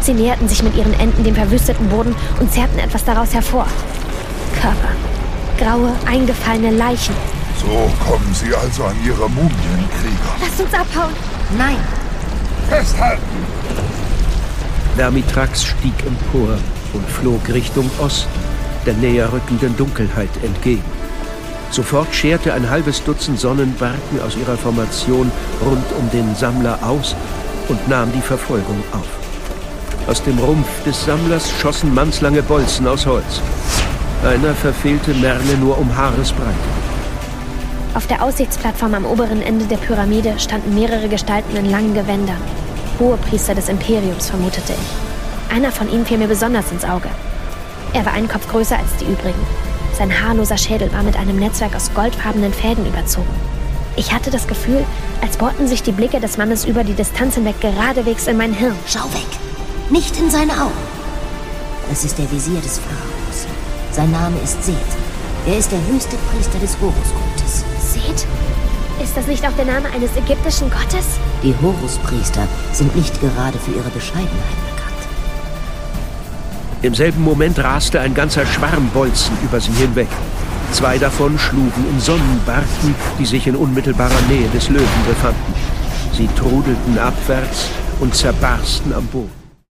Sie näherten sich mit ihren Enden dem verwüsteten Boden und zerrten etwas daraus hervor. Körper. Graue, eingefallene Leichen. So kommen Sie also an Ihre Mumien, Krieger. Lasst uns abhauen. Nein. Festhalten! Vermitrax stieg empor und flog Richtung Osten, der näher rückenden Dunkelheit entgegen. Sofort scherte ein halbes Dutzend Sonnenbarken aus ihrer Formation rund um den Sammler aus und nahm die Verfolgung auf. Aus dem Rumpf des Sammlers schossen mannslange Bolzen aus Holz. Einer verfehlte Merle nur um Haaresbreite. Auf der Aussichtsplattform am oberen Ende der Pyramide standen mehrere Gestalten in langen Gewändern. Hohepriester des Imperiums, vermutete ich. Einer von ihnen fiel mir besonders ins Auge. Er war einen Kopf größer als die übrigen. Sein haarloser Schädel war mit einem Netzwerk aus goldfarbenen Fäden überzogen. Ich hatte das Gefühl, als bohrten sich die Blicke des Mannes über die Distanz hinweg geradewegs in mein Hirn. Schau weg. Nicht in seine Augen. Das ist der Visier des Pharaos. Sein Name ist Seth. Er ist der höchste Priester des Horuskultes. Seth? Ist das nicht auch der Name eines ägyptischen Gottes? Die Horuspriester sind nicht gerade für ihre Bescheidenheit bekannt. Im selben Moment raste ein ganzer Schwarm Bolzen über sie hinweg. 2 davon schlugen in Sonnenbarken, die sich in unmittelbarer Nähe des Löwen befanden. Sie trudelten abwärts und zerbarsten am Boden.